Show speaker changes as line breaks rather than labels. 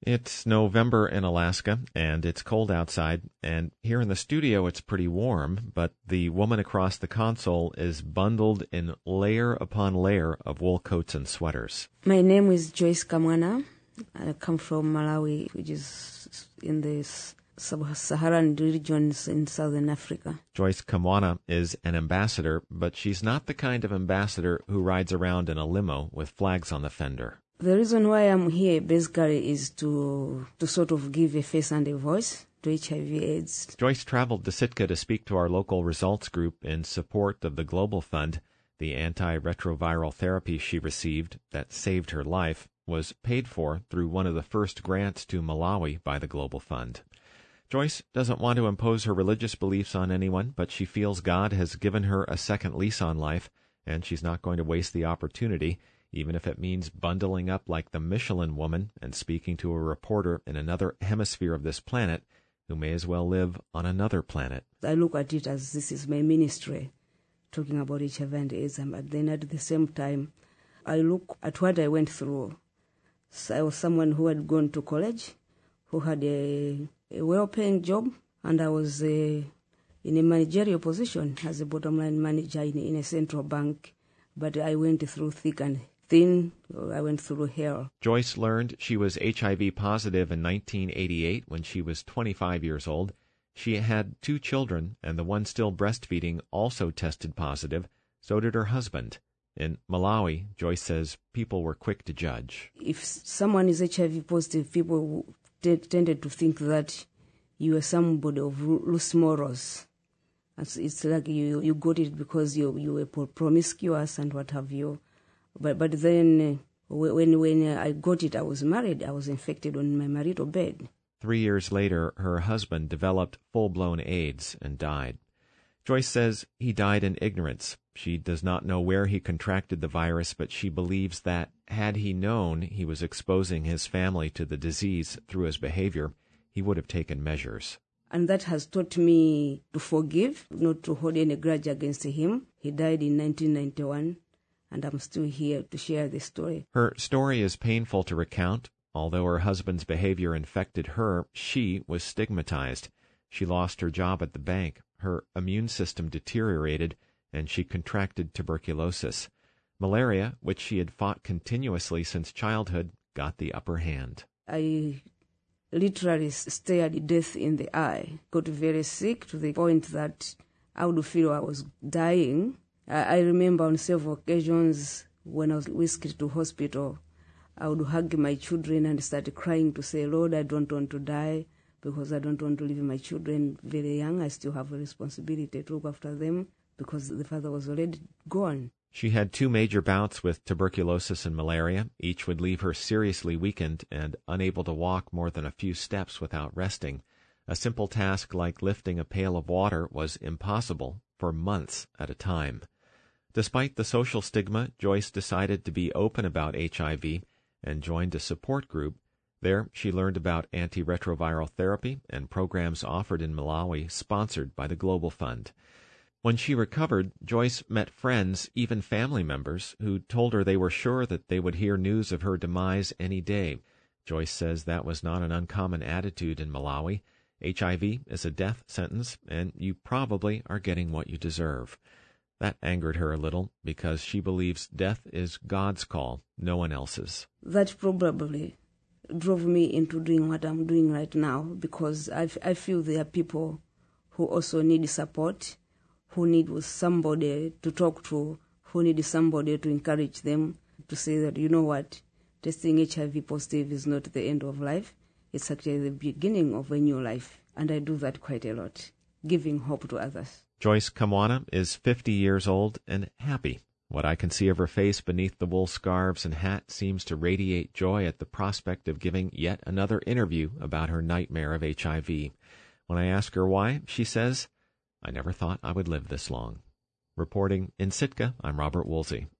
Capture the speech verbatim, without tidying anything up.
It's November in Alaska, and it's cold outside, and here in the studio it's pretty warm, but the woman across the console is bundled in layer upon layer of wool coats and sweaters.
My name is Joyce Kamwana. I come from Malawi, which is in the sub-Saharan regions in southern Africa.
Joyce Kamwana is an ambassador, but she's not the kind of ambassador who rides around in a limo with flags on the fender.
The reason why I'm here basically is to to sort of give a face and a voice to H I V AIDS.
Joyce traveled to Sitka to speak to our local results group in support of the Global Fund. The antiretroviral therapy she received that saved her life was paid for through one of the first grants to Malawi by the Global Fund. Joyce doesn't want to impose her religious beliefs on anyone, but she feels God has given her a second lease on life, and she's not going to waste the opportunity, even if it means bundling up like the Michelin woman and speaking to a reporter in another hemisphere of this planet who may as well live on another planet.
I look at it as this is my ministry, talking about H I V and AIDS, but then at the same time, I look at what I went through. So I was someone who had gone to college, who had a, a well-paying job, and I was a, in a managerial position as a bottom-line manager in, in a central bank, but I went through thick and thin. I went through hell.
Joyce learned she was H I V positive in nineteen eighty-eight when she was twenty-five years old. She had two children, and the one still breastfeeding also tested positive. So did her husband. In Malawi, Joyce says people were quick to judge.
If someone is H I V positive, people t- tended to think that you are somebody of loose morals. It's, it's like you you got it because you you were promiscuous and what have you. But but then uh, when when I got it, I was married. I was infected on my marital bed.
Three years later, her husband developed full-blown AIDS and died. Joyce says he died in ignorance. She does not know where he contracted the virus, but she believes that had he known he was exposing his family to the disease through his behavior, he would have taken measures.
And that has taught me to forgive, not to hold any grudge against him. He died in nineteen ninety-one. And I'm still here to share this story.
Her story is painful to recount. Although her husband's behavior infected her, she was stigmatized. She lost her job at the bank, her immune system deteriorated, and she contracted tuberculosis. Malaria, which she had fought continuously since childhood, got the upper hand.
I literally stared death in the eye, got very sick to the point that I would feel I was dying. I remember on several occasions when I was whisked to hospital, I would hug my children and start crying to say, Lord, I don't want to die because I don't want to leave my children very young. I still have a responsibility to look after them because the father was already gone.
She had two major bouts with tuberculosis and malaria. Each would leave her seriously weakened and unable to walk more than a few steps without resting. A simple task like lifting a pail of water was impossible for months at a time. Despite the social stigma, Joyce decided to be open about H I V and joined a support group. There, she learned about antiretroviral therapy and programs offered in Malawi sponsored by the Global Fund. When she recovered, Joyce met friends, even family members, who told her they were sure that they would hear news of her demise any day. Joyce says that was not an uncommon attitude in Malawi. H I V is a death sentence, and you probably are getting what you deserve. That angered her a little because she believes death is God's call, no one else's.
That probably drove me into doing what I'm doing right now because I, I feel there are people who also need support, who need somebody to talk to, who need somebody to encourage them to say that, you know what, testing H I V positive is not the end of life. It's actually the beginning of a new life. And I do that quite a lot, giving hope to others.
Joyce Kamwana is fifty years old and happy. What I can see of her face beneath the wool scarves and hat seems to radiate joy at the prospect of giving yet another interview about her nightmare of H I V. When I ask her why, she says, I never thought I would live this long. Reporting in Sitka, I'm Robert Woolsey.